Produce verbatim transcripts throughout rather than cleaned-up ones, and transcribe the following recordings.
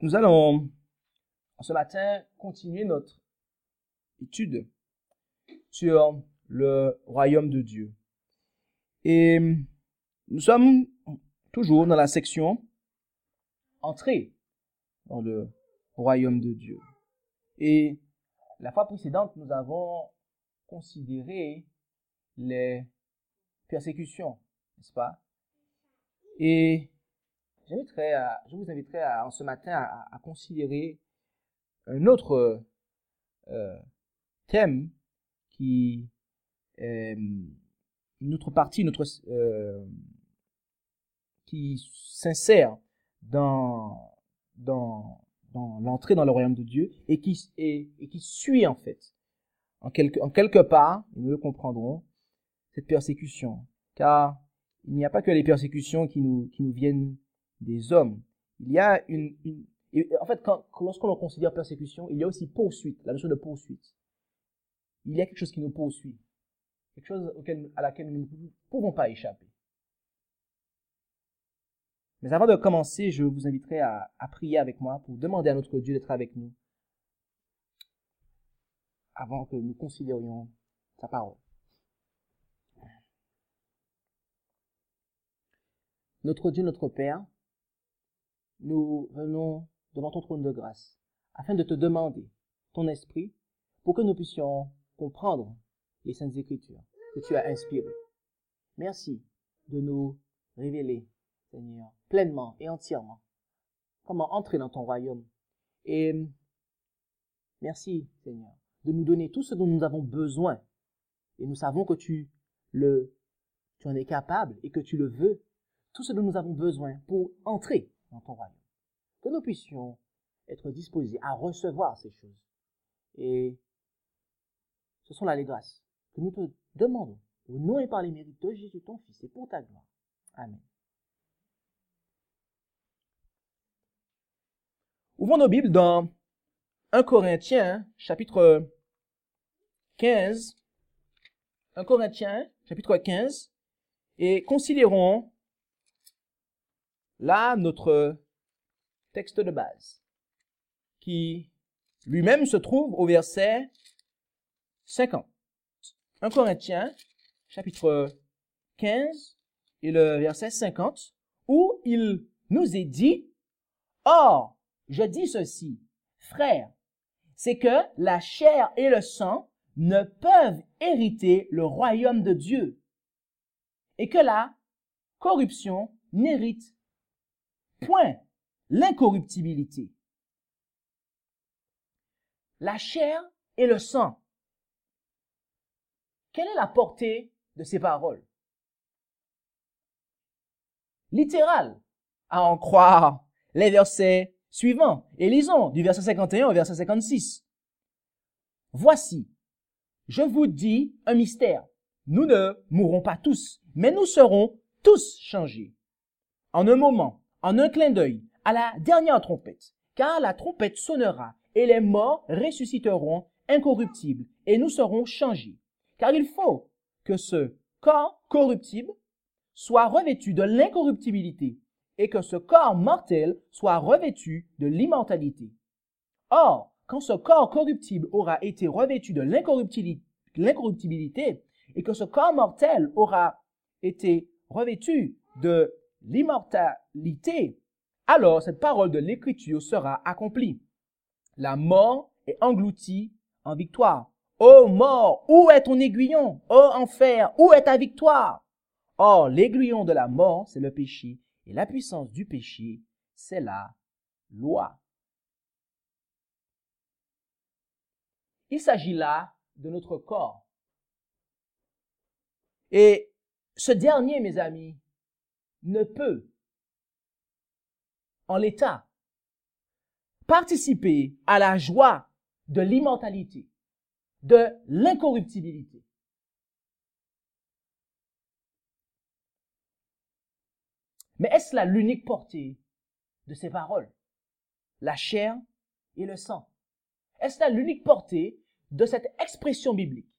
nous allons ce matin continuer notre étude sur le royaume de Dieu. Et nous sommes toujours dans la section Entrer dans le royaume de Dieu. Et la fois précédente, nous avons considéré les persécutions, n'est-ce pas? Et j'inviterai à, je vous inviterai à, en ce matin à, à considérer un autre euh, thème qui est une autre partie, notre, euh, qui s'insère dans, dans, dans l'entrée dans le royaume de Dieu et qui, et, et qui suit en fait, en quelque, en quelque part, nous le comprendrons, cette persécution. Car il n'y a pas que les persécutions qui nous, qui nous viennent des hommes. Il y a une, une et en fait, quand, lorsqu'on considère persécution, il y a aussi poursuite, la notion de poursuite. Il y a quelque chose qui nous poursuit, quelque chose auquel, à laquelle nous ne pouvons pas échapper. Mais avant de commencer, je vous inviterai à, à prier avec moi pour demander à notre Dieu d'être avec nous avant que nous considérions sa parole. Notre Dieu, notre Père, nous venons devant ton trône de grâce afin de te demander ton esprit pour que nous puissions comprendre les Saintes Écritures que tu as inspirées. Merci de nous révéler, Seigneur, pleinement et entièrement comment entrer dans ton royaume. Et merci, Seigneur, de nous donner tout ce dont nous avons besoin. Et nous savons que tu, le, tu en es capable et que tu le veux. Tout ce dont nous avons besoin pour entrer dans ton royaume. Que nous puissions être disposés à recevoir ces choses. Et ce sont là les grâces que nous te demandons, au nom et par les mérites de Jésus, ton Fils, et pour ta gloire. Amen. Ouvrons nos Bibles dans un Corinthiens, chapitre quinze. un Corinthiens, chapitre quinze, et considérons là notre texte de base, qui lui-même se trouve au verset cinquante. un Corinthiens, chapitre quinze, et le verset cinquante, où il nous est dit, « Or, je dis ceci, frères, c'est que la chair et le sang ne peuvent hériter le royaume de Dieu, et que la corruption n'hérite point l'incorruptibilité. » La chair et le sang. Quelle est la portée de ces paroles? Littérale, à en croire les versets suivants. Et lisons du verset cinquante et un au verset cinquante-six. « Voici, je vous dis un mystère. Nous ne mourrons pas tous, mais nous serons tous changés. En un moment, en un clin d'œil, à la dernière trompette, car la trompette sonnera et les morts ressusciteront incorruptibles et nous serons changés. Car il faut que ce corps corruptible soit revêtu de l'incorruptibilité et que ce corps mortel soit revêtu de l'immortalité. Or, quand ce corps corruptible aura été revêtu de l'incorruptibilité et que ce corps mortel aura été revêtu de l'immortalité, alors cette parole de l'Écriture sera accomplie. La mort est engloutie en victoire. Ô mort, où est ton aiguillon? Ô enfer, où est ta victoire? Or, l'aiguillon de la mort, c'est le péché, et la puissance du péché, c'est la loi. Il s'agit là de notre corps. Et ce dernier, mes amis, ne peut, en l'état, participer à la joie de l'immortalité, de l'incorruptibilité. Mais est-ce là l'unique portée de ces paroles? La chair et le sang. Est-ce là l'unique portée de cette expression biblique?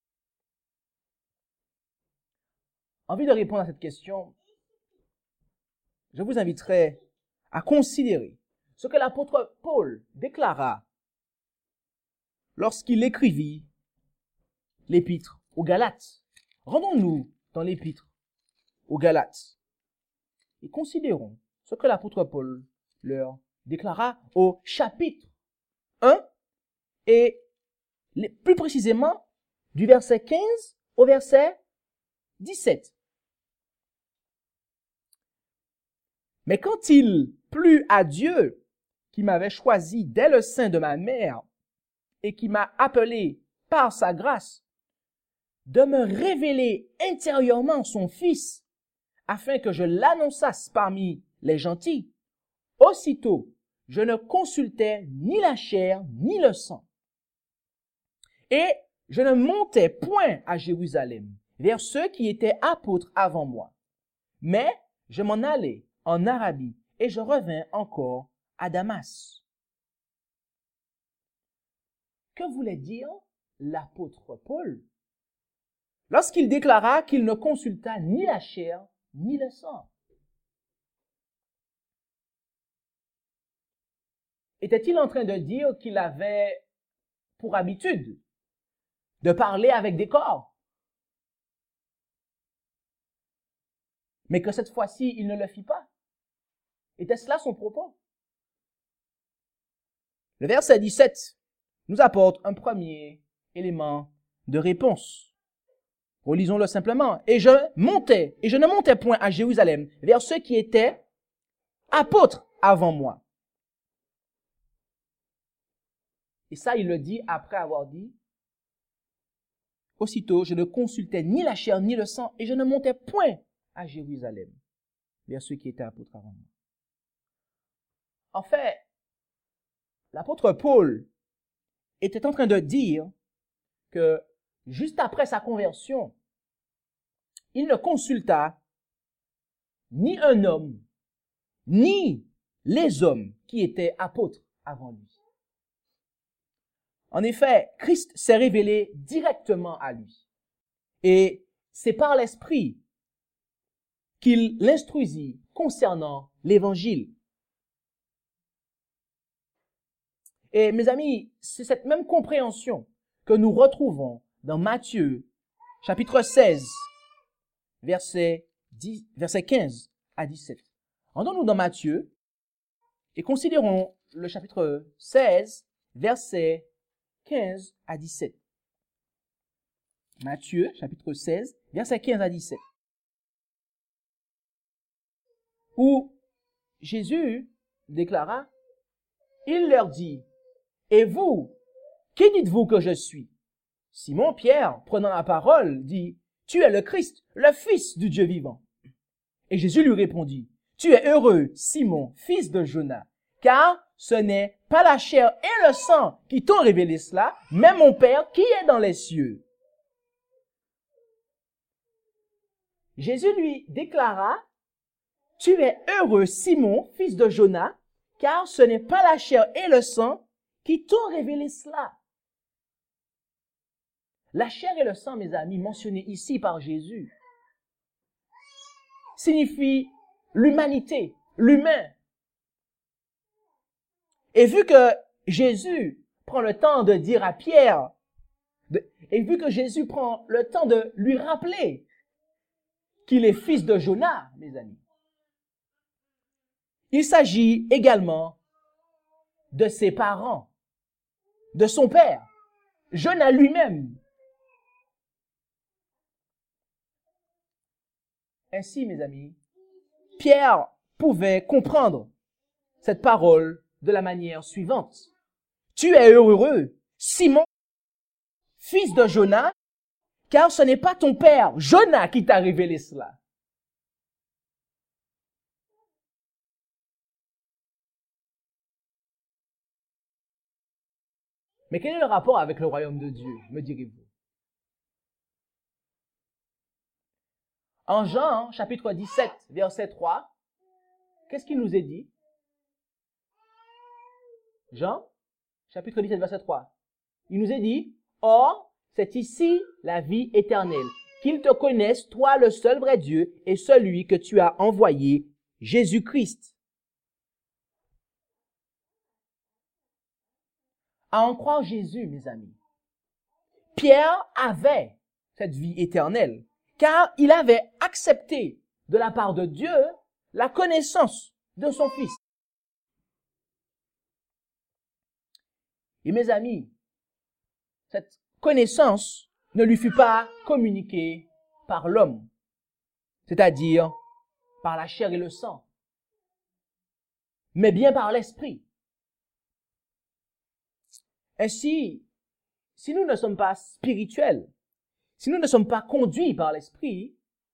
Envie de répondre à cette question, je vous inviterai à considérer ce que l'apôtre Paul déclara lorsqu'il écrivit l'épître aux Galates. Rendons-nous dans l'épître aux Galates et considérons ce que l'apôtre Paul leur déclara au chapitre un et plus précisément du verset quinze au verset dix-sept. Mais quand il plut à Dieu, qui m'avait choisi dès le sein de ma mère et qui m'a appelé par sa grâce, de me révéler intérieurement son Fils, afin que je l'annonçasse parmi les gentils, aussitôt je ne consultais ni la chair ni le sang. Et je ne montais point à Jérusalem, vers ceux qui étaient apôtres avant moi, mais je m'en allais en Arabie et je revins encore à Damas. Que voulait dire l'apôtre Paul lorsqu'il déclara qu'il ne consulta ni la chair ni le sang? Était-il en train de dire qu'il avait pour habitude de parler avec des corps, mais que cette fois-ci, il ne le fit pas? Était-ce là son propos? Le verset dix-sept nous apporte un premier élément de réponse. Relisons-le simplement. Et je montais, et je ne montais point à Jérusalem, vers ceux qui étaient apôtres avant moi. Et ça, il le dit après avoir dit, aussitôt, je ne consultais ni la chair ni le sang, et je ne montais point à Jérusalem, vers ceux qui étaient apôtres avant moi. En fait, l'apôtre Paul était en train de dire que juste après sa conversion, il ne consulta ni un homme, ni les hommes qui étaient apôtres avant lui. En effet, Christ s'est révélé directement à lui. Et c'est par l'Esprit qu'il l'instruisit concernant l'Évangile. Et mes amis, c'est cette même compréhension que nous retrouvons dans Matthieu, chapitre seize, versets dix, versets quinze à dix-sept. Rendons-nous dans Matthieu et considérons le chapitre seize, versets quinze à dix-sept. Matthieu, chapitre seize, versets quinze à dix-sept. Où Jésus déclara, il leur dit, et vous, qui dites-vous que je suis? Simon-Pierre, prenant la parole, dit, tu es le Christ, le Fils du Dieu vivant. Et Jésus lui répondit, tu es heureux, Simon, fils de Jonas, car ce n'est pas la chair et le sang qui t'ont révélé cela, mais mon Père qui est dans les cieux. Jésus lui déclara, tu es heureux, Simon, fils de Jonas, car ce n'est pas la chair et le sang qui t'ont révélé cela. La chair et le sang, mes amis, mentionnés ici par Jésus, signifient l'humanité, l'humain. Et vu que Jésus prend le temps de dire à Pierre, de, et vu que Jésus prend le temps de lui rappeler qu'il est fils de Jonas, mes amis, il s'agit également de ses parents, de son père, Jonas lui-même. Ainsi, mes amis, Pierre pouvait comprendre cette parole de la manière suivante. Tu es heureux, Simon, fils de Jonas, car ce n'est pas ton père, Jonas, qui t'a révélé cela. Mais quel est le rapport avec le royaume de Dieu, me direz-vous? En Jean, chapitre dix-sept, verset trois, qu'est-ce qu'il nous est dit? Jean, chapitre dix-sept, verset trois. Il nous est dit, « Or, c'est ici la vie éternelle, qu'ils te connaissent, toi le seul vrai Dieu, et celui que tu as envoyé, Jésus-Christ. » à en croire Jésus, mes amis, Pierre avait cette vie éternelle, car il avait accepté de la part de Dieu la connaissance de son Fils. Et mes amis, cette connaissance ne lui fut pas communiquée par l'homme, c'est-à-dire par la chair et le sang, mais bien par l'Esprit. Ainsi, si nous ne sommes pas spirituels, si nous ne sommes pas conduits par l'Esprit,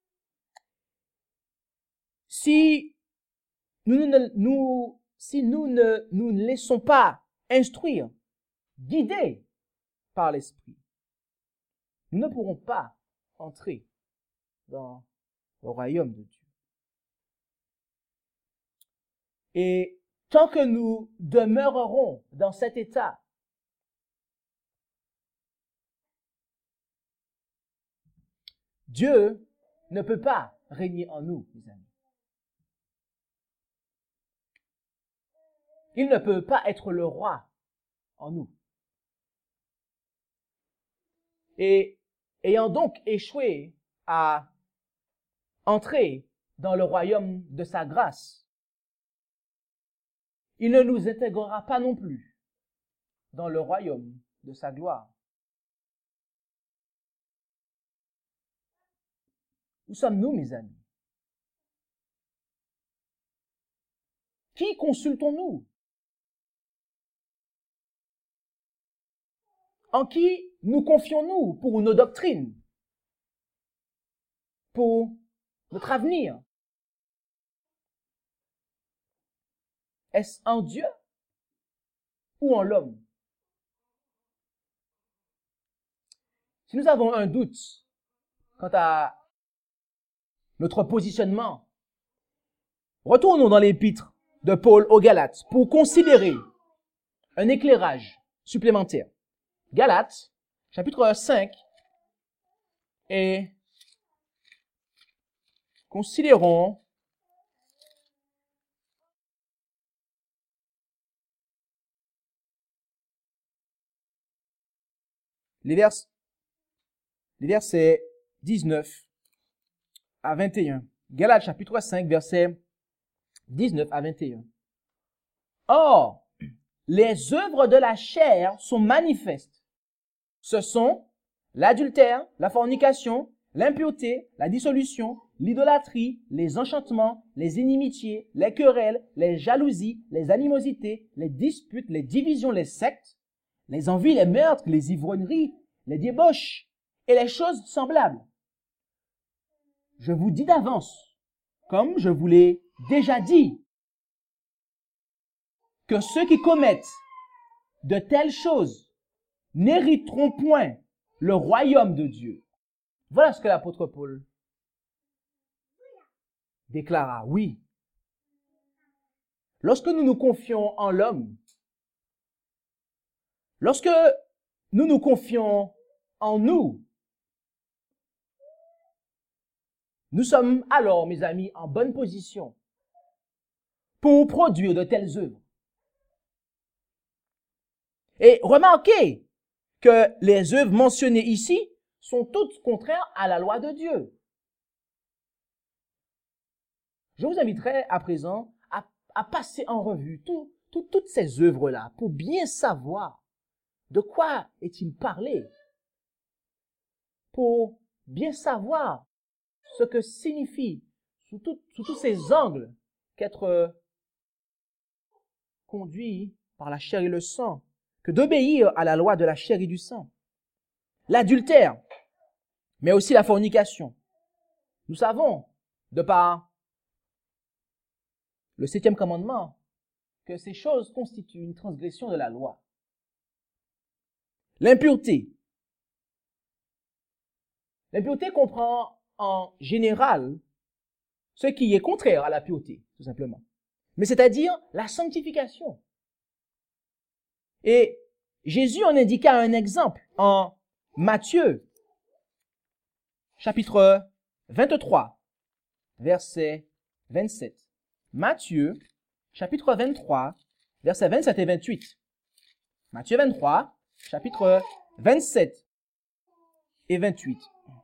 si nous ne nous, si nous ne nous ne laissons pas instruire, guider par l'Esprit, nous ne pourrons pas entrer dans le royaume de Dieu. Et tant que nous demeurerons dans cet état, Dieu ne peut pas régner en nous, mes amis. Il ne peut pas être le roi en nous. Et ayant donc échoué à entrer dans le royaume de sa grâce, il ne nous intégrera pas non plus dans le royaume de sa gloire. Où sommes-nous, mes amis? Qui consultons-nous? En qui nous confions-nous pour nos doctrines, pour notre avenir? Est-ce en Dieu ou en l'homme? Si nous avons un doute quant à notre positionnement, retournons dans l'épître de Paul aux Galates pour considérer un éclairage supplémentaire. Galates, chapitre cinq, et considérons les, vers, les versets dix-neuf à vingt et un. Galates, chapitre cinq, versets dix-neuf à vingt et un. Or, les œuvres de la chair sont manifestes. Ce sont l'adultère, la fornication, l'impureté, la dissolution, l'idolâtrie, les enchantements, les inimitiés, les querelles, les jalousies, les animosités, les disputes, les divisions, les sectes, les envies, les meurtres, les ivrogneries, les débauches et les choses semblables. Je vous dis d'avance, comme je vous l'ai déjà dit, que ceux qui commettent de telles choses n'hériteront point le royaume de Dieu. Voilà ce que l'apôtre Paul déclara. Oui. Lorsque nous nous confions en l'homme, lorsque nous nous confions en nous, nous sommes alors, mes amis, en bonne position pour produire de telles œuvres. Et remarquez que les œuvres mentionnées ici sont toutes contraires à la loi de Dieu. Je vous inviterai à présent à, à passer en revue tout, tout, toutes ces œuvres-là pour bien savoir de quoi est-il parlé, pour bien savoir ce que signifie sous, tout, sous tous ces angles qu'être conduit par la chair et le sang, que d'obéir à la loi de la chair et du sang. L'adultère, mais aussi la fornication. Nous savons, de par le septième commandement, que ces choses constituent une transgression de la loi. L'impureté. L'impureté comprend en général ce qui est contraire à la pureté, tout simplement. Mais c'est-à-dire la sanctification. Et Jésus en indiqua un exemple en Matthieu, chapitre vingt-trois, verset vingt-sept. Matthieu, chapitre vingt-trois, versets vingt-sept et vingt-huit. Matthieu vingt-trois, chapitre vingt-sept et vingt-huit.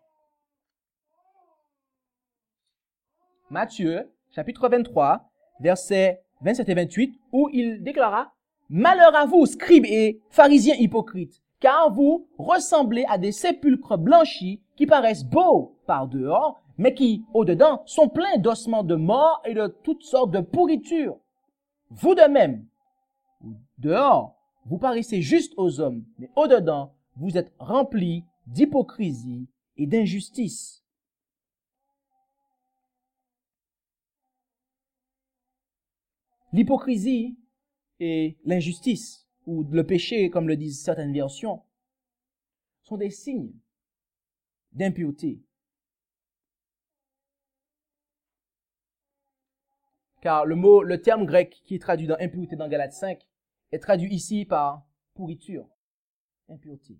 Matthieu, chapitre vingt-trois, versets vingt-sept et vingt-huit, où il déclara « Malheur à vous, scribes et pharisiens hypocrites, car vous ressemblez à des sépulcres blanchis qui paraissent beaux par dehors, mais qui, au-dedans, sont pleins d'ossements de mort et de toutes sortes de pourritures. Vous de même, dehors, vous paraissez juste aux hommes, mais au-dedans, vous êtes remplis d'hypocrisie et d'injustice. » L'hypocrisie et l'injustice, ou le péché, comme le disent certaines versions, sont des signes d'impureté. Car le mot, le terme grec qui est traduit dans impureté dans Galates cinq est traduit ici par pourriture, impureté.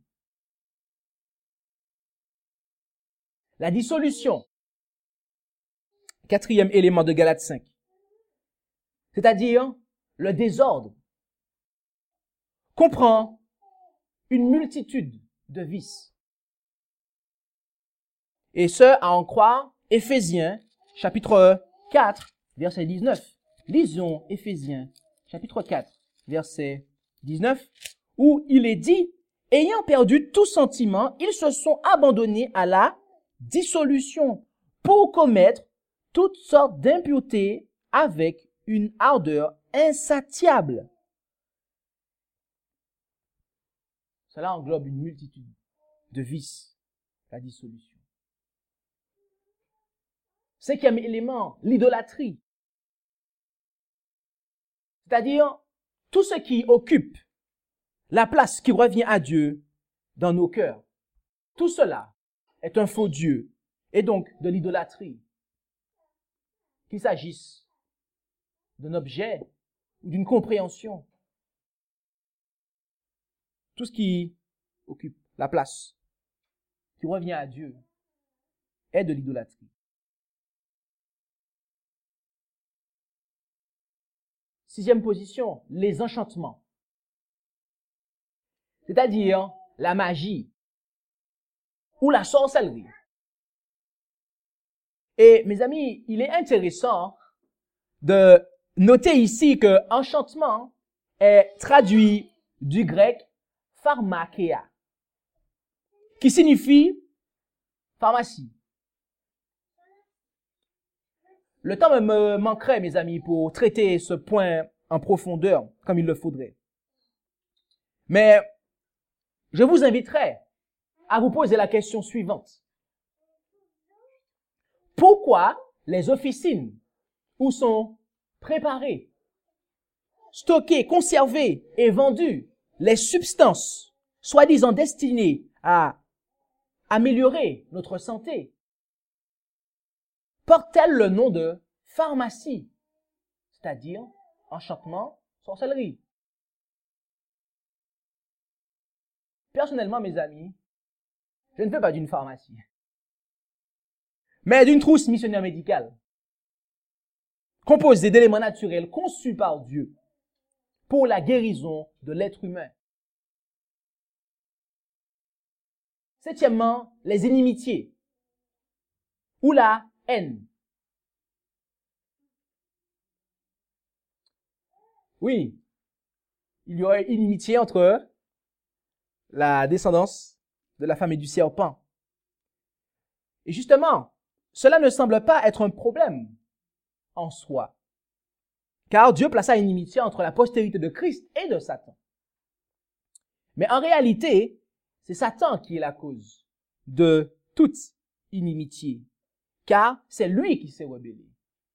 La dissolution, quatrième élément de Galates cinq, c'est-à-dire le désordre, comprend une multitude de vices. Et ce, à en croire, Éphésiens, chapitre quatre, verset dix-neuf. Lisons Éphésiens, chapitre quatre, verset dix-neuf, où il est dit, « Ayant perdu tout sentiment, ils se sont abandonnés à la dissolution pour commettre toutes sortes d'impuretés avec une ardeur insatiable. » Cela englobe une multitude de vices, la dissolution. Cinquième élément, l'idolâtrie. C'est-à-dire tout ce qui occupe la place qui revient à Dieu dans nos cœurs. Tout cela est un faux Dieu et donc de l'idolâtrie. Qu'il s'agisse d'un objet ou d'une compréhension. Tout ce qui occupe la place qui revient à Dieu est de l'idolâtrie. Sixième position, les enchantements. C'est-à-dire la magie ou la sorcellerie. Et mes amis, il est intéressant de noter ici que enchantement est traduit du grec pharmakeia, qui signifie pharmacie. Le temps me manquerait, mes amis, pour traiter ce point en profondeur, comme il le faudrait. Mais je vous inviterai à vous poser la question suivante. Pourquoi les officines où sont préparées, stockées, conservées et vendues les substances soi-disant destinées à améliorer notre santé portent-elles le nom de pharmacie, c'est-à-dire enchantement, sorcellerie? Personnellement, mes amis, je ne veux pas d'une pharmacie, mais d'une trousse missionnaire médicale, composée d'éléments naturels conçus par Dieu pour la guérison de l'être humain. Septièmement, les inimitiés ou la haine. Oui, il y aurait inimitié entre la descendance de la famille du serpent. Et justement, cela ne semble pas être un problème en soi, car Dieu plaça une inimitié entre la postérité de Christ et de Satan. Mais en réalité, c'est Satan qui est la cause de toute inimitié, car c'est lui qui s'est rebellé.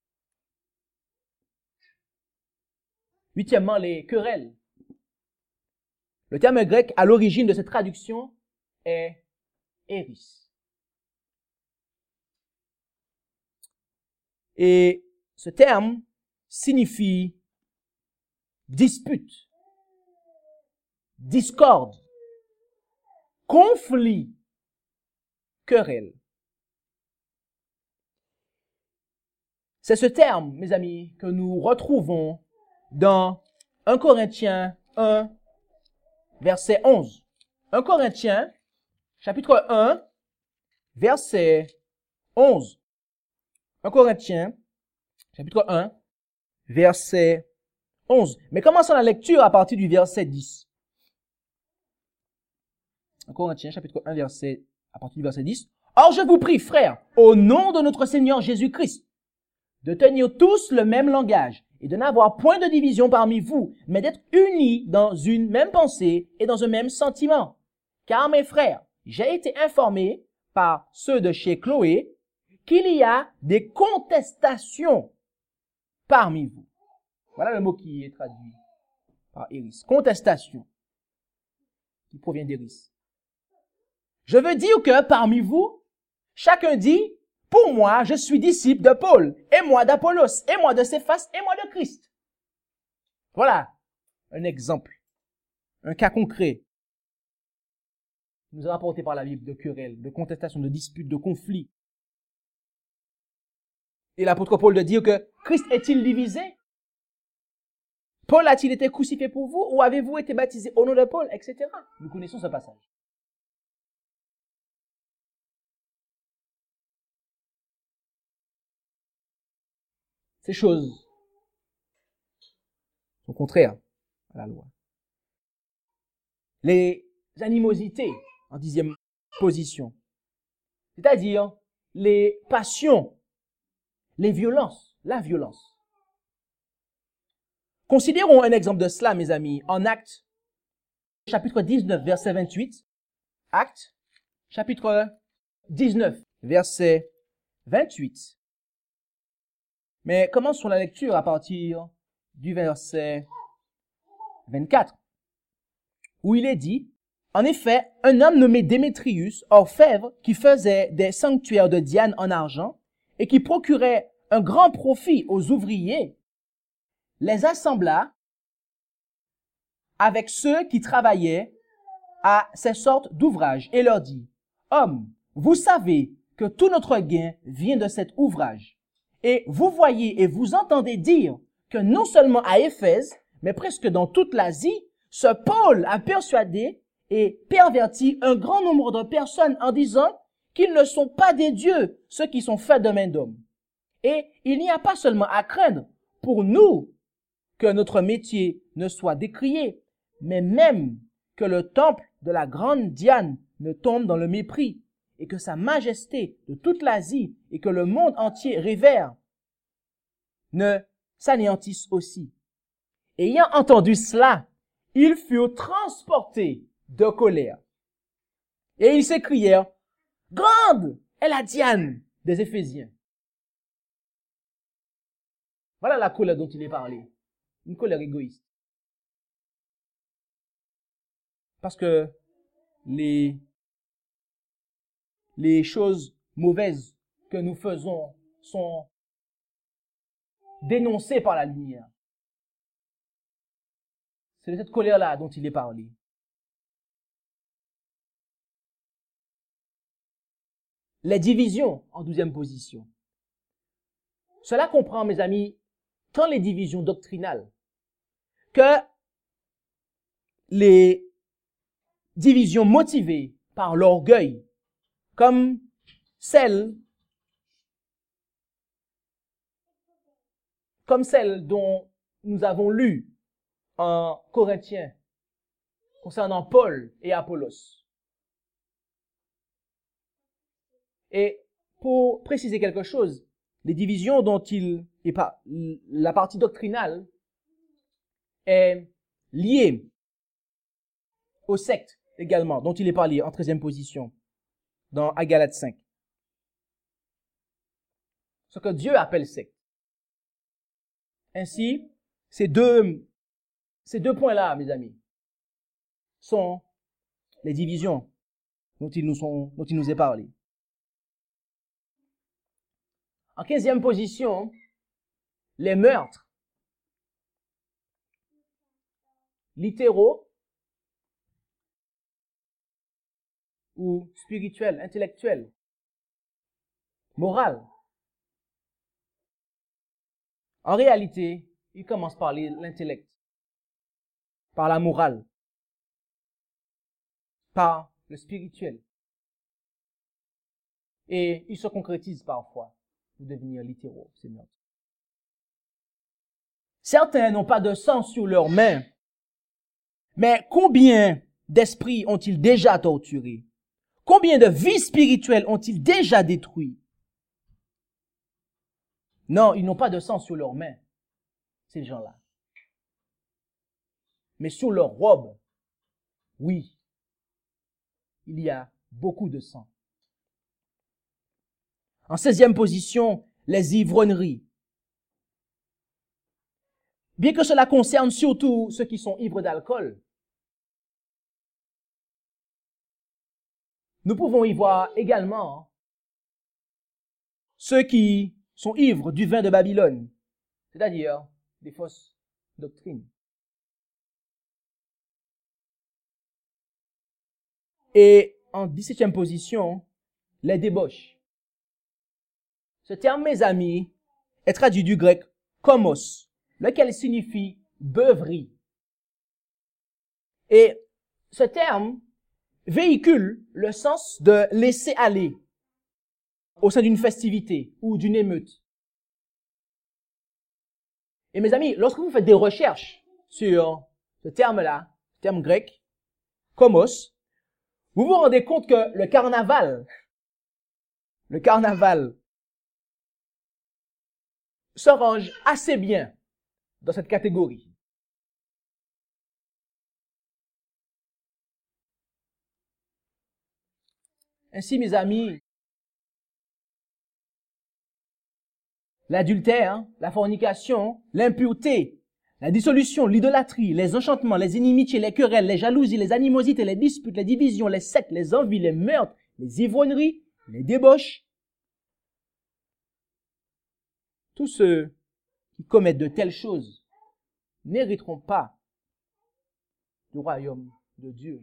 Huitièmement, les querelles. Le terme grec à l'origine de cette traduction est éris. Et ce terme signifie dispute, discorde, conflit, querelle. C'est ce terme, mes amis, que nous retrouvons dans un Corinthiens un, verset onze. un Corinthiens, chapitre un, verset onze. un Corinthiens, chapitre un, verset onze. Mais commençons la lecture à partir du verset dix. un Corinthiens, chapitre un, verset, à partir du verset dix. Or, je vous prie, frères, au nom de notre Seigneur Jésus-Christ, de tenir tous le même langage et de n'avoir point de division parmi vous, mais d'être unis dans une même pensée et dans un même sentiment. Car, mes frères, j'ai été informé par ceux de chez Chloé qu'il y a des contestations parmi vous. Voilà le mot qui est traduit par Iris. Contestation, qui provient d'Iris. Je veux dire que parmi vous, chacun dit, pour moi, je suis disciple de Paul, et moi d'Apollos, et moi de Céphas, et moi de Christ. Voilà un exemple, un cas concret qui nous est rapporté par la Bible de querelles, de contestations, de disputes, de conflits. Et l'apôtre Paul de dire que Christ est-il divisé? Paul a-t-il été crucifié pour vous, ou avez-vous été baptisé au nom de Paul, et cetera. Nous connaissons ce passage. Ces choses sont contraires à la loi. Les animosités, en dixième position, c'est-à-dire les passions, les violences, la violence. Considérons un exemple de cela, mes amis, en Actes, chapitre dix-neuf, verset vingt-huit. Actes, chapitre dix-neuf, verset vingt-huit. Mais commençons la lecture à partir du verset vingt-quatre, où il est dit, « En effet, un homme nommé Démétrius, orfèvre, qui faisait des sanctuaires de Diane en argent et qui procurait un grand profit aux ouvriers, les assembla avec ceux qui travaillaient à ces sortes d'ouvrages et leur dit, « Hommes, vous savez que tout notre gain vient de cet ouvrage. Et vous voyez et vous entendez dire que non seulement à Éphèse, mais presque dans toute l'Asie, ce Paul a persuadé et perverti un grand nombre de personnes en disant qu'ils ne sont pas des dieux, ceux qui sont faits de main d'homme. Et il n'y a pas seulement à craindre pour nous que notre métier ne soit décrié, mais même que le temple de la grande Diane ne tombe dans le mépris, et que sa majesté de toute l'Asie et que le monde entier révère ne s'anéantissent aussi. Ayant entendu cela, ils furent transportés de colère. Et ils s'écrièrent, « Grande est la Diane des Éphésiens. » Voilà la colère dont il est parlé. Une colère égoïste. Parce que les Les choses mauvaises que nous faisons sont dénoncées par la lumière. C'est de cette colère-là dont il est parlé. Les divisions en douzième position. Cela comprend, mes amis, tant les divisions doctrinales que les divisions motivées par l'orgueil, comme celle, comme celle dont nous avons lu en Corinthiens concernant Paul et Apollos. Et pour préciser quelque chose, les divisions dont il est pas, la partie doctrinale est liée aux sectes également, dont il est parlé en treizième position. Dans Galates cinq. Ce que Dieu appelle secte. Ainsi, ces deux, ces deux points-là, mes amis, sont les divisions dont il nous, sont, dont il nous est parlé. En quinzième position, les meurtres littéraux ou spirituel, intellectuel, moral. En réalité, il commence par l'intellect, par la morale. par le spirituel. Et ils se concrétisent parfois pour devenir littéraux, ces meurtres. Certains n'ont pas de sang sur leurs mains, mais combien d'esprits ont-ils déjà torturés? Combien de vies spirituelles ont-ils déjà détruits? Non, ils n'ont pas de sang sur leurs mains, ces gens-là. Mais sur leurs robes, oui, il y a beaucoup de sang. En seizième position, les ivrogneries. Bien que cela concerne surtout ceux qui sont ivres d'alcool, nous pouvons y voir également ceux qui sont ivres du vin de Babylone, c'est-à-dire des fausses doctrines. Et en dix-septième position, les débauches. Ce terme, mes amis, est traduit du grec komos, lequel signifie beuverie. Et ce terme véhicule le sens de laisser aller au sein d'une festivité ou d'une émeute. Et mes amis, lorsque vous faites des recherches sur ce terme-là, ce terme grec, komos, vous vous rendez compte que le carnaval, le carnaval se range assez bien dans cette catégorie. Ainsi, mes amis, l'adultère, la fornication, l'impureté, la dissolution, l'idolâtrie, les enchantements, les inimitiés, les querelles, les jalousies, les animosités, les disputes, les divisions, les sectes, les envies, les meurtres, les ivrogneries, les débauches. Tous ceux qui commettent de telles choses n'hériteront pas du royaume de Dieu.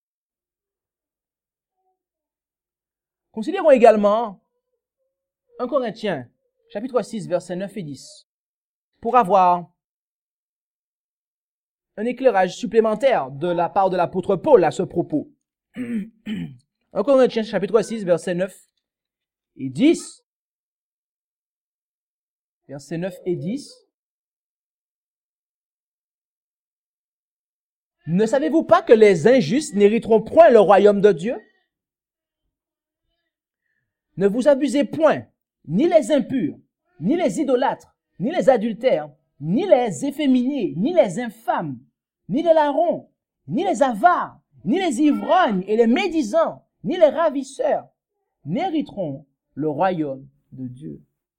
Considérons également un Corinthiens, chapitre six, versets neuf et dix, pour avoir un éclairage supplémentaire de la part de l'apôtre Paul à ce propos. un Corinthiens, chapitre six, versets neuf et dix. Versets neuf et dix. Ne savez-vous pas que les injustes n'hériteront point le royaume de Dieu? Ne vous abusez point, ni les impurs, ni les idolâtres, ni les adultères, ni les efféminés, ni les infâmes, ni les larrons, ni les avares, ni les ivrognes et les médisants, ni les ravisseurs, n'hériteront le royaume de Dieu.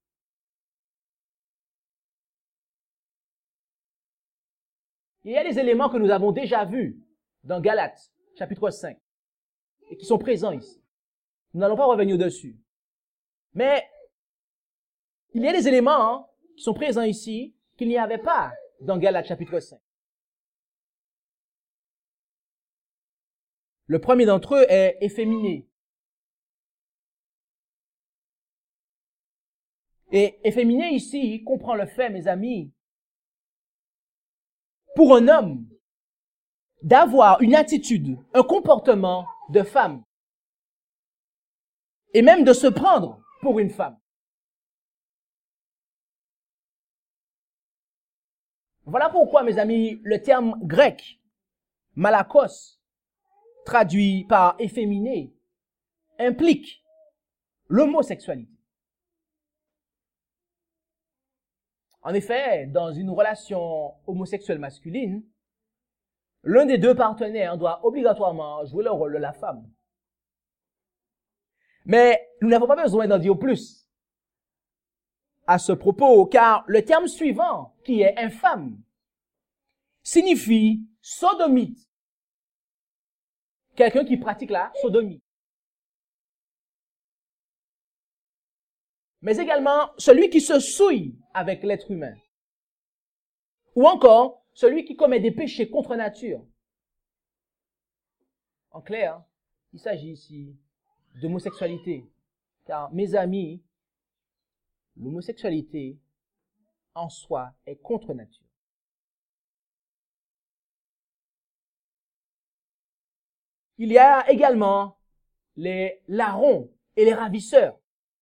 Il y a des éléments que nous avons déjà vus dans Galates, chapitre cinq, et qui sont présents ici. Nous n'allons pas revenir dessus. Mais il y a des éléments hein, qui sont présents ici qu'il n'y avait pas dans Galates, chapitre cinq. Le premier d'entre eux est efféminé. Et efféminé ici comprend le fait, mes amis, pour un homme d'avoir une attitude, un comportement de femme. Et même de se prendre pour une femme. Voilà pourquoi, mes amis, le terme grec, malakos, traduit par efféminé, implique l'homosexualité. En effet, dans une relation homosexuelle masculine, l'un des deux partenaires doit obligatoirement jouer le rôle de la femme. Mais nous n'avons pas besoin d'en dire plus à ce propos, car le terme suivant, qui est infâme, signifie sodomite. Quelqu'un qui pratique la sodomie. Mais également celui qui se souille avec l'être humain. Ou encore celui qui commet des péchés contre nature. En clair, il s'agit ici d'homosexualité. Car, mes amis, l'homosexualité en soi est contre nature. il y a également les larrons et les ravisseurs.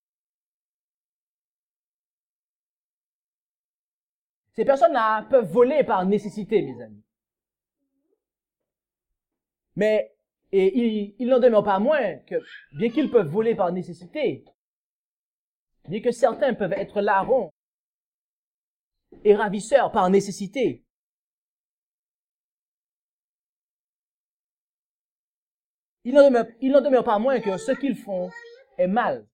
Ces personnes-là peuvent voler par nécessité, mes amis. Mais, et il, il n'en demeure pas moins que, bien qu'ils peuvent voler par nécessité, bien que certains peuvent être larrons et ravisseurs par nécessité, il n'en demeure, il n'en demeure pas moins que ce qu'ils font est mal.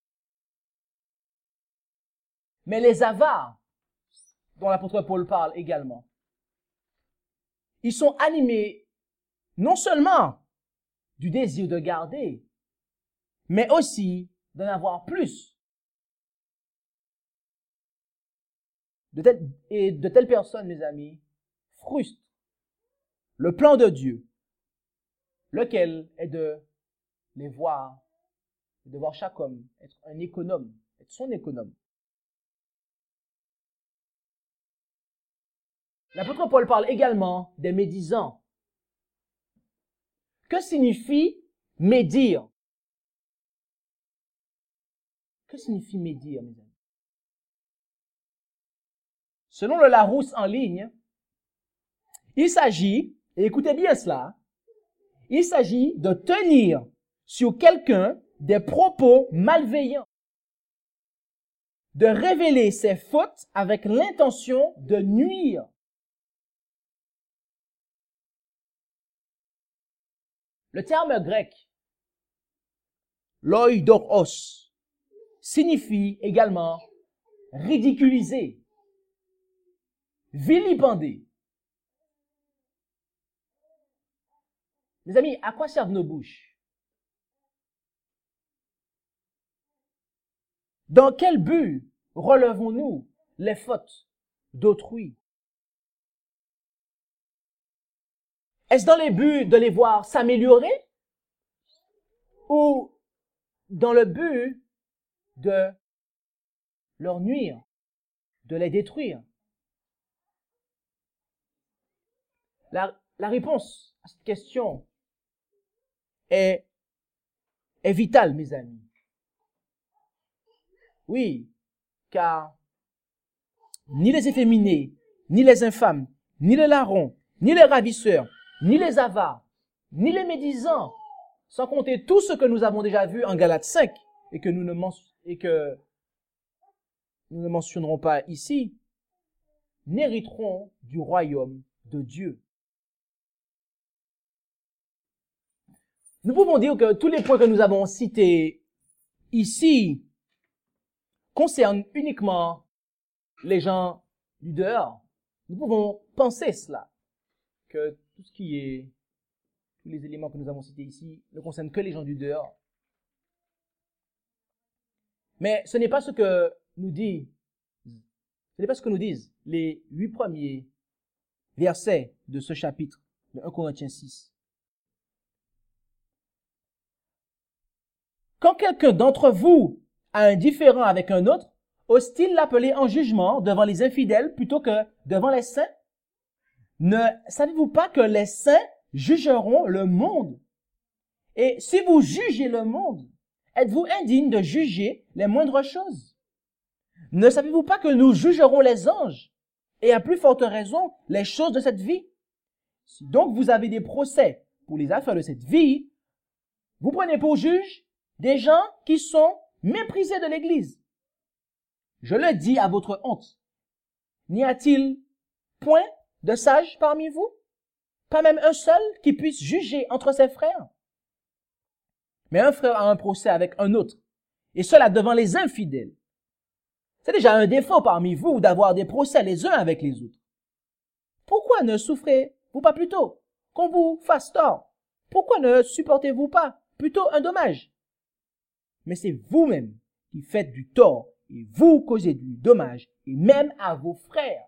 Mais les avares, dont l'apôtre Paul parle également, ils sont animés non seulement du désir de garder, mais aussi d'en avoir plus. De telles, et de telles personnes, mes amis, frustrent le plan de Dieu, lequel est de les voir, de voir chaque homme être un économe, être son économe. L'apôtre Paul parle également des médisants. Que signifie médire? Que signifie médire, mes amis? Selon le Larousse en ligne, il s'agit, et écoutez bien cela, il s'agit de tenir sur quelqu'un des propos malveillants, de révéler ses fautes avec l'intention de nuire. Le terme grec, loidoros, signifie également ridiculiser, vilipender. Mes amis, à quoi servent nos bouches? Dans quel but relevons-nous les fautes d'autrui? Est-ce dans les buts de les voir s'améliorer ou dans le but de leur nuire, de les détruire? La, la réponse à cette question est, est vitale, mes amis. Oui, car ni les efféminés, ni les infâmes, ni les larrons, ni les ravisseurs, ni les avares, ni les médisants, sans compter tout ce que nous avons déjà vu en Galates cinq et que nous ne, men- et que nous ne mentionnerons pas ici, n'hériteront du royaume de Dieu. Nous pouvons dire que tous les points que nous avons cités ici concernent uniquement les gens du dehors. Nous pouvons penser cela, que tout ce qui est, tous les éléments que nous avons cités ici ne concernent que les gens du dehors. Mais ce n'est pas ce que nous dit, ce n'est pas ce que nous disent les huit premiers versets de ce chapitre de un Corinthiens six. Quand quelqu'un d'entre vous a un différend avec un autre, ose-t-il l'appeler en jugement devant les infidèles plutôt que devant les saints? Ne savez-vous pas que les saints jugeront le monde? Et si vous jugez le monde, êtes-vous indigne de juger les moindres choses? Ne savez-vous pas que nous jugerons les anges, et à plus forte raison les choses de cette vie? Si donc vous avez des procès pour les affaires de cette vie, vous prenez pour juge des gens qui sont méprisés de l'Église. Je le dis à votre honte. N'y a-t-il point de sages parmi vous? Pas même un seul qui puisse juger entre ses frères? Mais un frère a un procès avec un autre, et cela devant les infidèles. C'est déjà un défaut parmi vous d'avoir des procès les uns avec les autres. Pourquoi ne souffrez-vous pas plutôt qu'on vous fasse tort? Pourquoi ne supportez-vous pas plutôt un dommage? Mais c'est vous-même qui faites du tort et vous causez du dommage, et même à vos frères.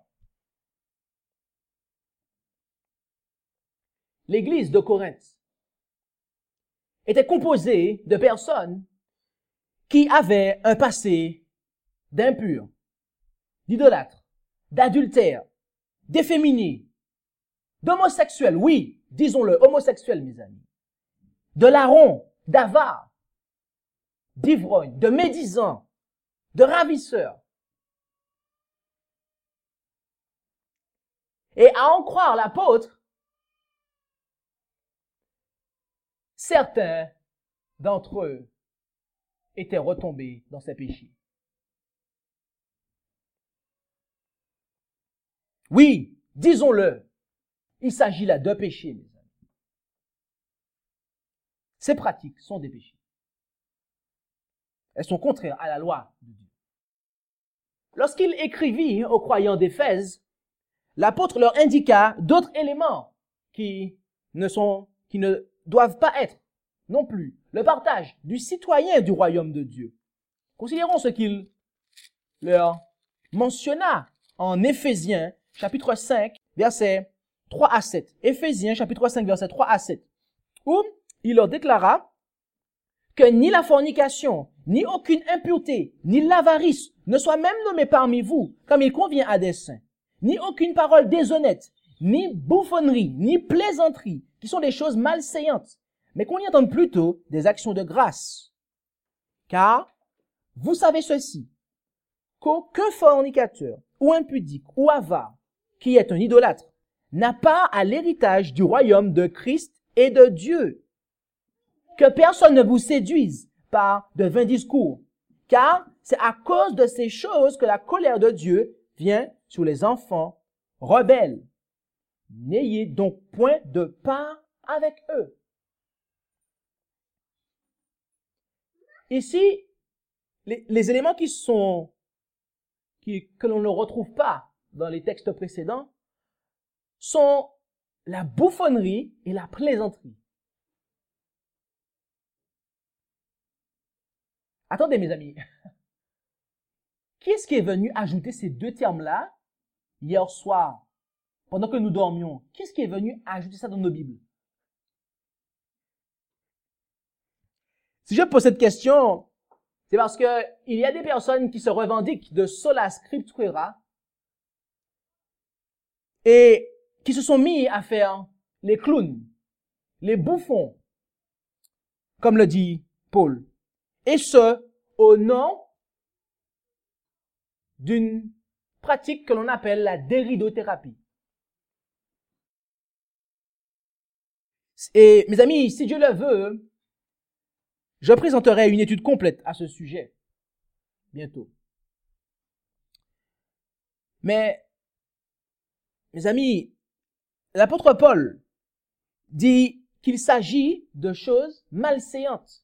L'église de Corinthe était composée de personnes qui avaient un passé d'impurs, d'idolâtres, d'adultères, d'efféminés, d'homosexuels, oui, disons-le, homosexuels, mes amis, de larrons, d'avares, d'ivrognes, de médisants, de ravisseurs. Et à en croire l'apôtre, certains d'entre eux étaient retombés dans ces péchés. Oui, disons-le, il s'agit là de péchés, mes amis. Ces pratiques sont des péchés. Elles sont contraires à la loi de Dieu. Lorsqu'il écrivit aux croyants d'Éphèse, l'apôtre leur indiqua d'autres éléments qui ne sont, qui ne doivent pas être non plus le partage du citoyen du royaume de Dieu. Considérons ce qu'il leur mentionna en Éphésiens, chapitre cinq, versets trois à sept. Éphésiens, chapitre cinq, versets trois à sept. Où il leur déclara que ni la fornication, ni aucune impureté, ni l'avarice ne soit même nommée parmi vous, comme il convient à des saints, ni aucune parole déshonnête, ni bouffonnerie, ni plaisanterie, qui sont des choses malséantes, mais qu'on y entende plutôt des actions de grâce. Car, vous savez ceci, qu'aucun fornicateur, ou impudique, ou avare, qui est un idolâtre, n'a pas à l'héritage du royaume de Christ et de Dieu. Que personne ne vous séduise par de vains discours, car c'est à cause de ces choses que la colère de Dieu vient sur les enfants rebelles. N'ayez donc point de part avec eux. Ici, les, les éléments qui sont, qui, que l'on ne retrouve pas dans les textes précédents sont la bouffonnerie et la plaisanterie. Attendez, mes amis. Qui est-ce qui est venu ajouter ces deux termes-là hier soir, pendant que nous dormions? Qui est-ce qui est venu ajouter ça dans nos Bibles? Si je pose cette question, c'est parce que il y a des personnes qui se revendiquent de sola scriptura et qui se sont mis à faire les clowns, les bouffons, comme le dit Paul. Et ce, au nom d'une pratique que l'on appelle la déridothérapie. Et mes amis, si Dieu le veut, je présenterai une étude complète à ce sujet bientôt. Mais, mes amis, l'apôtre Paul dit qu'il s'agit de choses malséantes.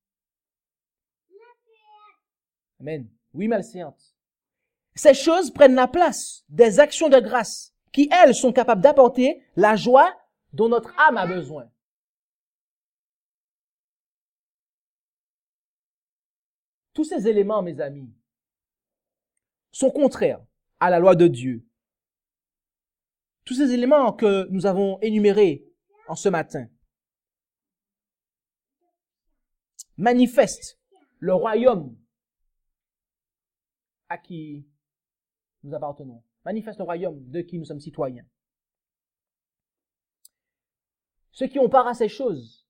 Amen. Oui, malséantes. Ces choses prennent la place des actions de grâce qui, elles, sont capables d'apporter la joie dont notre âme a besoin. Tous ces éléments, mes amis, sont contraires à la loi de Dieu. Tous ces éléments que nous avons énumérés en ce matin manifestent le royaume à qui nous appartenons, manifestent le royaume de qui nous sommes citoyens. Ceux qui ont part à ces choses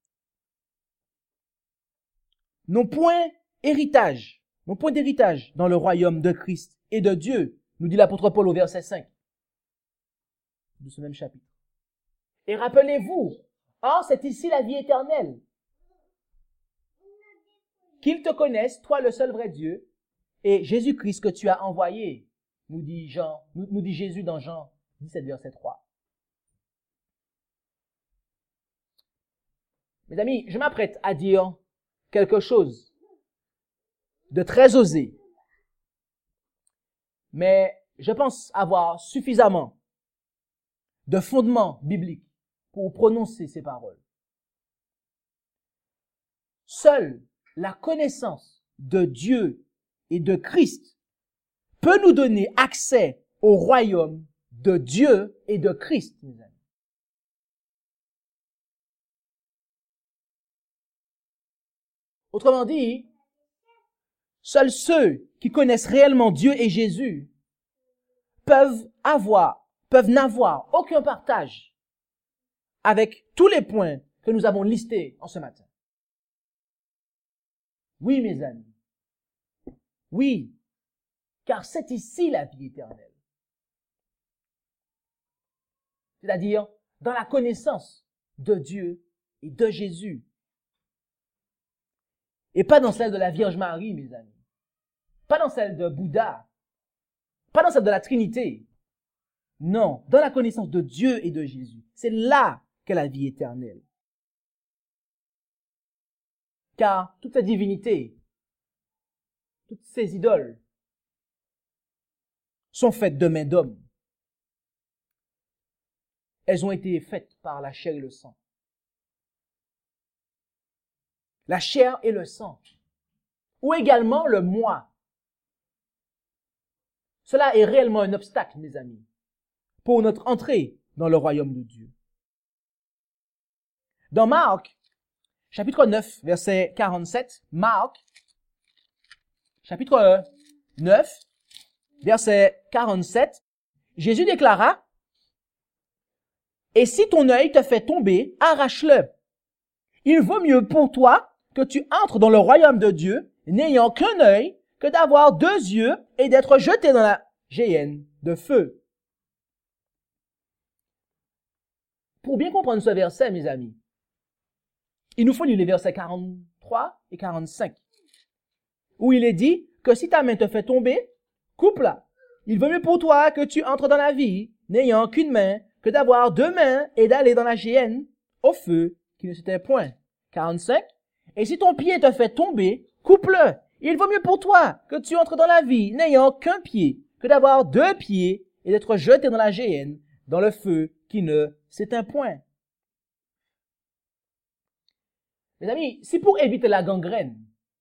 n'ont point héritage, n'ont point d'héritage dans le royaume de Christ et de Dieu, nous dit l'apôtre Paul au verset cinq de ce même chapitre. Et rappelez-vous, or c'est ici la vie éternelle, qu'ils te connaissent, toi le seul vrai Dieu, et Jésus-Christ que tu as envoyé, nous dit Jean, nous, nous dit Jésus dans Jean dix-sept, verset trois. Mes amis, je m'apprête à dire quelque chose de très osé, mais je pense avoir suffisamment de fondements bibliques pour prononcer ces paroles. Seule la connaissance de Dieu et de Christ peut nous donner accès au royaume de Dieu et de Christ, mes amis. Autrement dit, seuls ceux qui connaissent réellement Dieu et Jésus peuvent avoir, peuvent n'avoir aucun partage avec tous les points que nous avons listés en ce matin. Oui, mes amis. Oui, car c'est ici la vie éternelle. C'est-à-dire dans la connaissance de Dieu et de Jésus. Et pas dans celle de la Vierge Marie, mes amis. Pas dans celle de Bouddha. Pas dans celle de la Trinité. Non, dans la connaissance de Dieu et de Jésus. C'est là qu'est la vie éternelle. Car toute cette divinité, toutes ces idoles sont faites de mains d'hommes. Elles ont été faites par la chair et le sang. La chair et le sang. Ou également le moi. Cela est réellement un obstacle, mes amis, pour notre entrée dans le royaume de Dieu. Dans Marc, chapitre neuf, verset quarante-sept, Marc, chapitre neuf, verset quarante-sept, Jésus déclara, « Et si ton œil te fait tomber, arrache-le. Il vaut mieux pour toi que tu entres dans le royaume de Dieu, n'ayant qu'un œil, que d'avoir deux yeux et d'être jeté dans la géhenne de feu. » Pour bien comprendre ce verset, mes amis, il nous faut lire les versets quarante-trois et quarante-cinq, où il est dit que si ta main te fait tomber, coupe-la. Il vaut mieux pour toi que tu entres dans la vie, n'ayant qu'une main, que d'avoir deux mains et d'aller dans la géhenne au feu qui ne s'éteint point. quarante-cinq. Et si ton pied te fait tomber, coupe-le. Il vaut mieux pour toi que tu entres dans la vie, n'ayant qu'un pied, que d'avoir deux pieds et d'être jeté dans la géhenne, dans le feu qui ne s'éteint point. Mes amis, si pour éviter la gangrène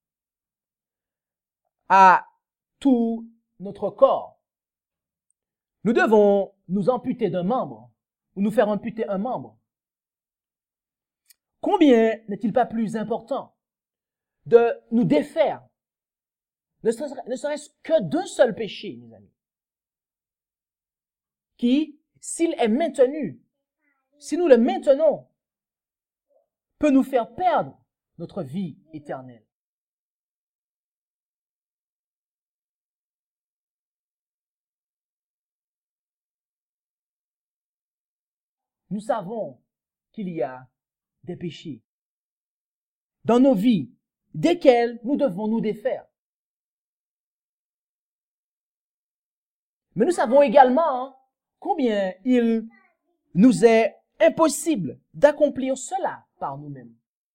à tout notre corps, nous devons nous amputer d'un membre, ou nous faire amputer un membre, combien n'est-il pas plus important de nous défaire, ne serait-ce que d'un seul péché, mes amis, qui, s'il est maintenu, si nous le maintenons, peut nous faire perdre notre vie éternelle. Nous savons qu'il y a des péchés dans nos vies, desquels nous devons nous défaire. Mais nous savons également hein, combien il nous est impossible d'accomplir cela par nous-mêmes.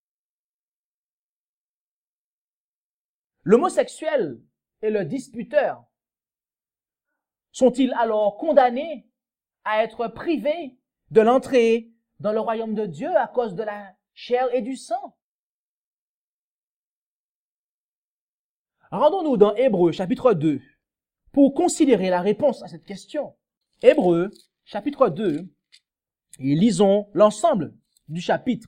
L'homosexuel et le disputeur sont-ils alors condamnés à être privés de l'entrée dans le royaume de Dieu à cause de la chair et du sang? Rendons-nous dans Hébreux chapitre deux pour considérer la réponse à cette question. Hébreux chapitre deux, et lisons l'ensemble du chapitre.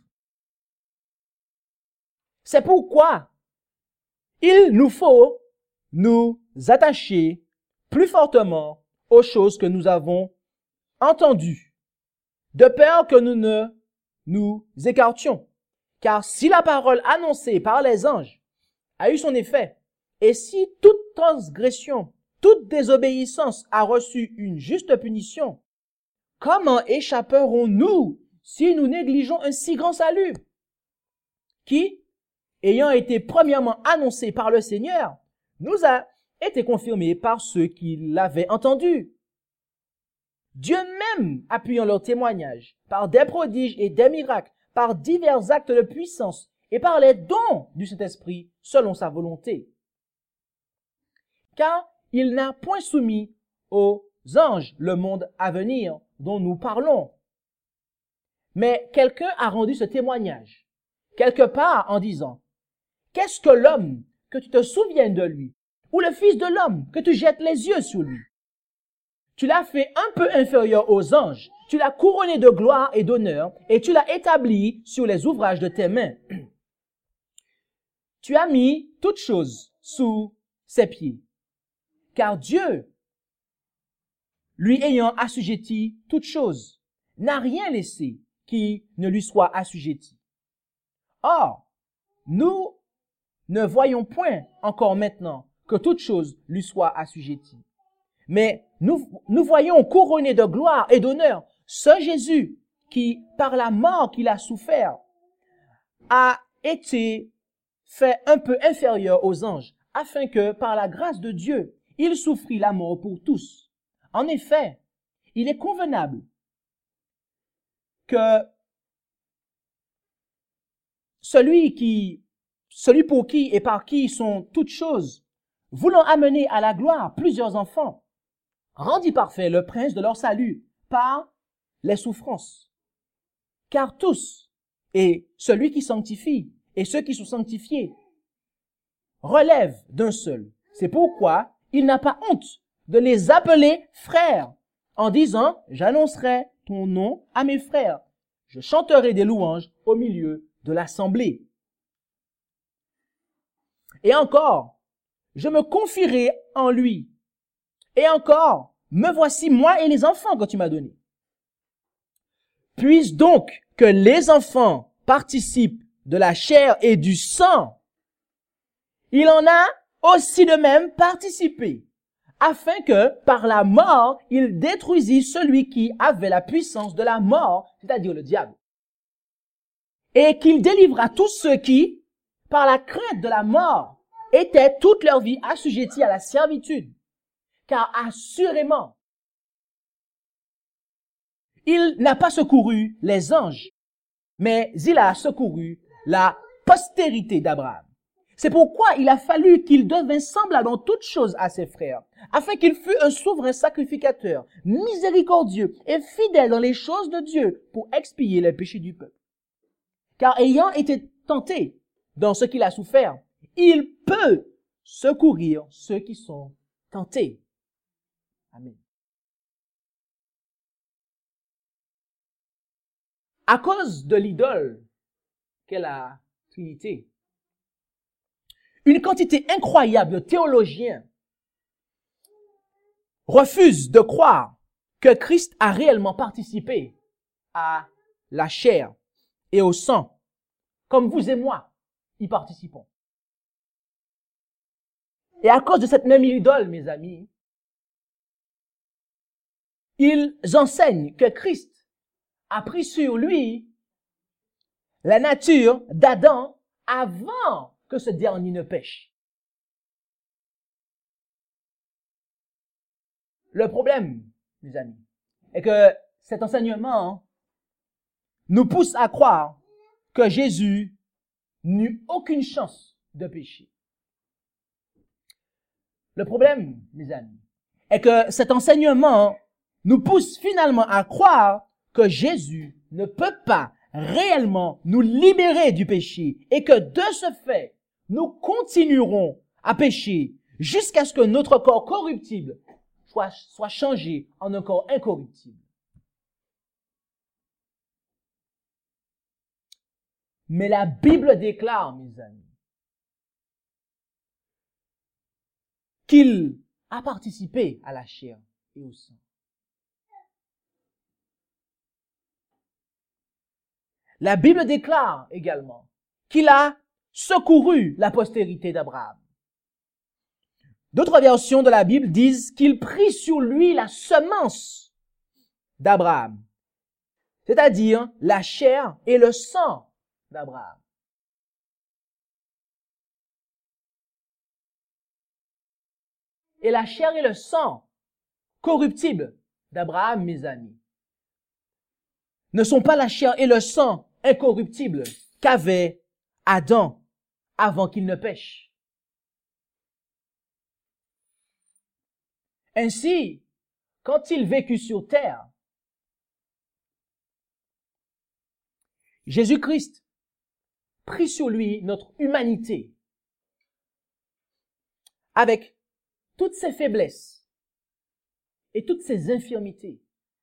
C'est pourquoi il nous faut nous attacher plus fortement aux choses que nous avons entendues, de peur que nous ne nous écartions. Car si la parole annoncée par les anges a eu son effet, et si toute transgression, toute désobéissance a reçu une juste punition, comment échapperons-nous si nous négligeons un si grand salut, qui, ayant été premièrement annoncé par le Seigneur, nous a été confirmé par ceux qui l'avaient entendu? Dieu même, appuyant leur témoignage, par des prodiges et des miracles, par divers actes de puissance, et par les dons du Saint-Esprit, selon sa volonté. Car il n'a point soumis aux anges le monde à venir dont nous parlons. Mais quelqu'un a rendu ce témoignage, quelque part en disant, « Qu'est-ce que l'homme que tu te souviennes de lui, ou le Fils de l'homme que tu jettes les yeux sur lui? Tu l'as fait un peu inférieur aux anges, tu l'as couronné de gloire et d'honneur, et tu l'as établi sur les ouvrages de tes mains. Tu as mis toutes choses sous ses pieds. Car Dieu, lui ayant assujetti toutes choses, n'a rien laissé qui ne lui soit assujetti. Or, nous ne voyons point encore maintenant que toute chose lui soit assujettie. Mais nous, nous voyons couronné de gloire et d'honneur ce Jésus qui, par la mort qu'il a souffert, a été fait un peu inférieur aux anges, afin que, par la grâce de Dieu, il souffrit la mort pour tous. En effet, il est convenable que celui qui, celui pour qui et par qui sont toutes choses, voulant amener à la gloire plusieurs enfants, rendit parfait le prince de leur salut par les souffrances. Car tous, et celui qui sanctifie, et ceux qui sont sanctifiés, relèvent d'un seul. C'est pourquoi il n'a pas honte de les appeler frères, en disant, j'annoncerai ton nom à mes frères. Je chanterai des louanges au milieu de l'assemblée. Et encore, je me confierai en lui. Et encore, me voici moi et les enfants que tu m'as donnés. Puisse donc que les enfants participent de la chair et du sang. Il en a aussi de même participé, afin que, par la mort, il détruisit celui qui avait la puissance de la mort, c'est-à-dire le diable. Et qu'il délivra tous ceux qui, par la crainte de la mort, étaient toute leur vie assujettis à la servitude. Car assurément, il n'a pas secouru les anges, mais il a secouru la postérité d'Abraham. C'est pourquoi il a fallu qu'il devint semblable dans toutes choses à ses frères, afin qu'il fût un souverain sacrificateur, miséricordieux et fidèle dans les choses de Dieu pour expier les péchés du peuple. Car ayant été tenté dans ce qu'il a souffert, il peut secourir ceux qui sont tentés. Amen. À cause de l'idole qu'est la Trinité, une quantité incroyable de théologiens refusent de croire que Christ a réellement participé à la chair et au sang, comme vous et moi y participons. Et à cause de cette même idole, mes amis, ils enseignent que Christ a pris sur lui la nature d'Adam avant que ce dernier ne pêche. Le problème, mes amis, est que cet enseignement nous pousse à croire que Jésus n'eut aucune chance de pécher. Le problème, mes amis, est que cet enseignement nous pousse finalement à croire que Jésus ne peut pas réellement nous libérer du péché et que de ce fait, nous continuerons à pécher jusqu'à ce que notre corps corruptible soit, soit changé en un corps incorruptible. Mais la Bible déclare, mes amis, qu'il a participé à la chair et au sang. La Bible déclare également qu'il a secouru la postérité d'Abraham. D'autres versions de la Bible disent qu'il prit sur lui la semence d'Abraham, c'est-à-dire la chair et le sang d'Abraham. Et la chair et le sang corruptibles d'Abraham, mes amis, ne sont pas la chair et le sang incorruptibles qu'avait Adam avant qu'il ne pêche. Ainsi, quand il vécut sur terre, Jésus-Christ prit sur lui notre humanité avec toutes ses faiblesses et toutes ses infirmités.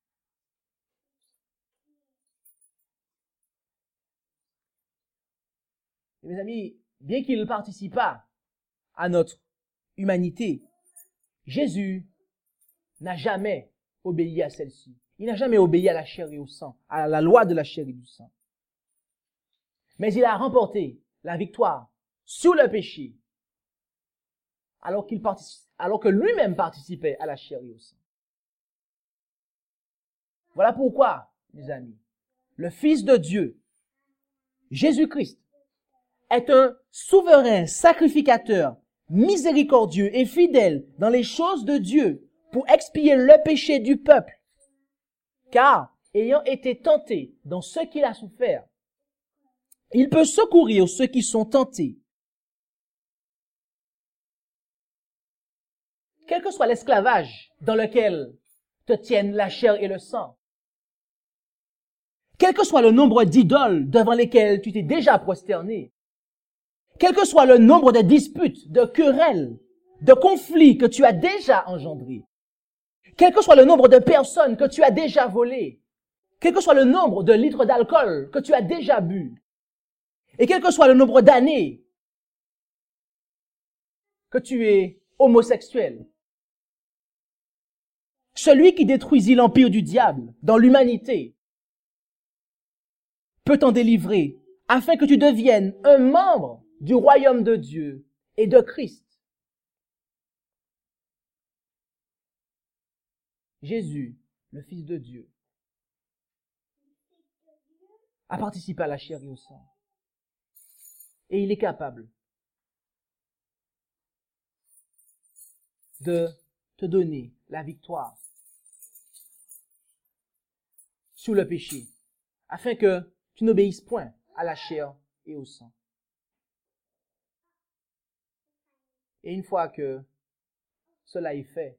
Et mes amis, bien qu'il ne participe pas à notre humanité, Jésus n'a jamais obéi à celle-ci. Il n'a jamais obéi à la chair et au sang, à la loi de la chair et du sang. mais il a remporté la victoire sur le péché, alors qu'il partici- alors que lui-même participait à la chair et au sang. Voilà pourquoi, mes amis, le Fils de Dieu, Jésus-Christ, est un souverain sacrificateur, miséricordieux et fidèle dans les choses de Dieu pour expier le péché du peuple. Car, ayant été tenté dans ce qu'il a souffert, il peut secourir ceux qui sont tentés. Quel que soit l'esclavage dans lequel te tiennent la chair et le sang, quel que soit le nombre d'idoles devant lesquelles tu t'es déjà prosterné, quel que soit le nombre de disputes, de querelles, de conflits que tu as déjà engendrés, quel que soit le nombre de personnes que tu as déjà volées, quel que soit le nombre de litres d'alcool que tu as déjà bu, et quel que soit le nombre d'années que tu es homosexuel, celui qui détruisit l'empire du diable dans l'humanité peut t'en délivrer afin que tu deviennes un membre du royaume de Dieu et de Christ. Jésus, le Fils de Dieu, a participé à la chair et au sang. Et il est capable de te donner la victoire sur le péché, afin que tu n'obéisses point à la chair et au sang. Et une fois que cela est fait,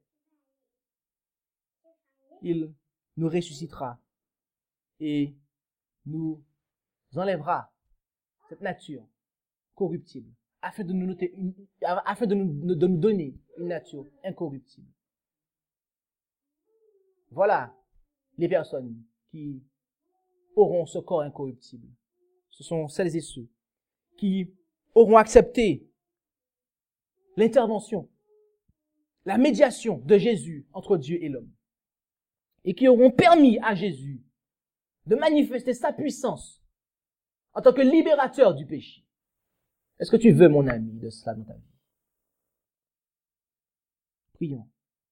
il nous ressuscitera et nous enlèvera cette nature corruptible, afin de nous, noter une, afin de nous, de nous donner une nature incorruptible. Voilà les personnes qui auront ce corps incorruptible. Ce sont celles et ceux qui auront accepté l'intervention, la médiation de Jésus entre Dieu et l'homme, et qui auront permis à Jésus de manifester sa puissance en tant que libérateur du péché. Est-ce que tu veux, mon ami, de cela dans ta vie? Prions.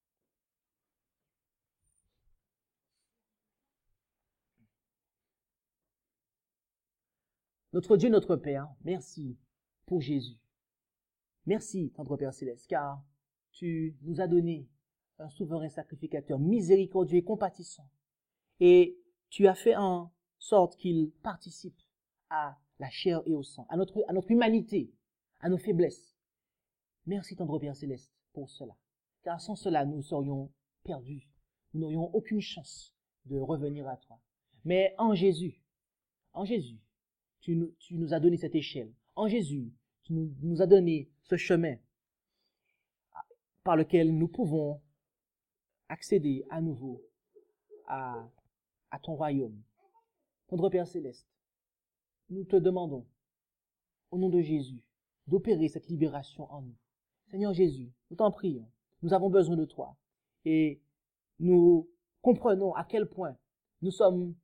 Notre Dieu, notre Père, merci pour Jésus. Merci, tendre Père Céleste, car tu nous as donné un souverain sacrificateur miséricordieux et compatissant. Et tu as fait en sorte qu'il participe à la chair et au sang, à notre, à notre humanité, à nos faiblesses. Merci, tendre Père Céleste, pour cela. Car sans cela, nous serions perdus. Nous n'aurions aucune chance de revenir à toi. Mais en Jésus, en Jésus, tu nous, tu nous as donné cette échelle. En Jésus, tu nous, nous as donné ce chemin par lequel nous pouvons accéder à nouveau à, à ton royaume. Notre Père Céleste, nous te demandons, au nom de Jésus, d'opérer cette libération en nous. Seigneur Jésus, nous t'en prions. Nous avons besoin de toi. Et nous comprenons à quel point nous sommes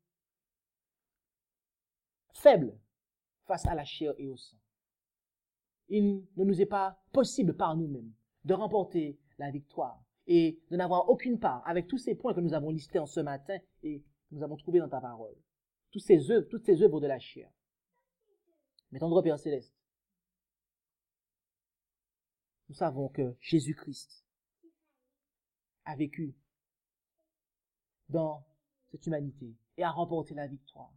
faibles face à la chair et au sang. Il ne nous est pas possible par nous-mêmes de remporter la victoire et de n'avoir aucune part avec tous ces points que nous avons listés en ce matin et que nous avons trouvés dans ta parole. Toutes ces œuvres, toutes ces œuvres de la chair. Mais tendre Père Céleste, nous savons que Jésus-Christ a vécu dans cette humanité et a remporté la victoire.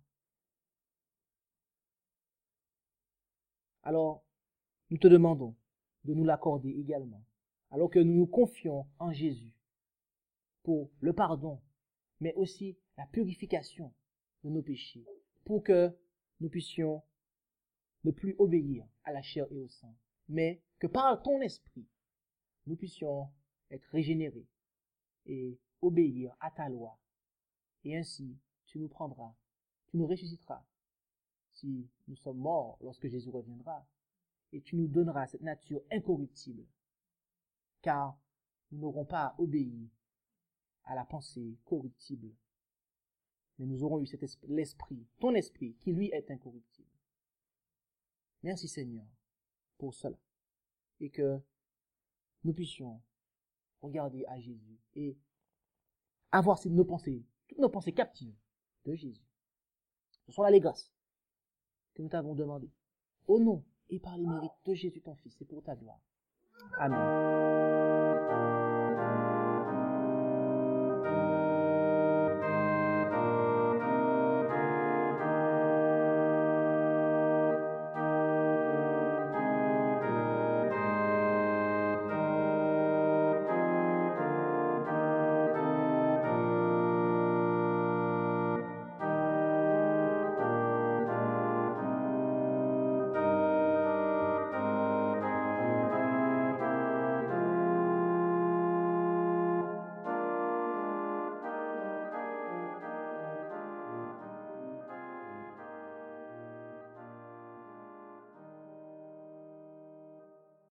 Alors, nous te demandons de nous l'accorder également, alors que nous nous confions en Jésus pour le pardon, mais aussi la purification de nos péchés, pour que nous puissions ne plus obéir à la chair et au sang, mais que par ton esprit, nous puissions être régénérés et obéir à ta loi. Et ainsi, tu nous prendras, tu nous ressusciteras si nous sommes morts lorsque Jésus reviendra, et tu nous donneras cette nature incorruptible, car nous n'aurons pas obéi à la pensée corruptible, mais nous aurons eu cet esprit, l'esprit, ton esprit, qui lui est incorruptible. Merci Seigneur pour cela. Et que nous puissions regarder à Jésus et avoir nos pensées, toutes nos pensées captives de Jésus. Ce sont là les grâces que nous t'avons demandées. Au nom et par les mérites de Jésus ton Fils et pour ta gloire. Amen.